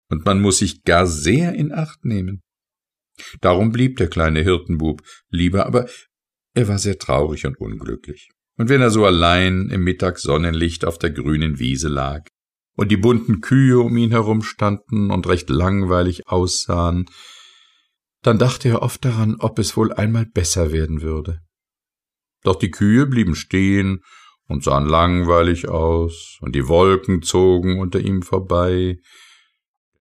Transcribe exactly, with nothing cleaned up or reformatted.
und man muß sich gar sehr in Acht nehmen. Darum blieb der kleine Hirtenbub lieber, aber er war sehr traurig und unglücklich. Und wenn er so allein im Mittagssonnenlicht auf der grünen Wiese lag und die bunten Kühe um ihn herum standen und recht langweilig aussahen, dann dachte er oft daran, ob es wohl einmal besser werden würde. Doch die Kühe blieben stehen und sahen langweilig aus, und die Wolken zogen unter ihm vorbei,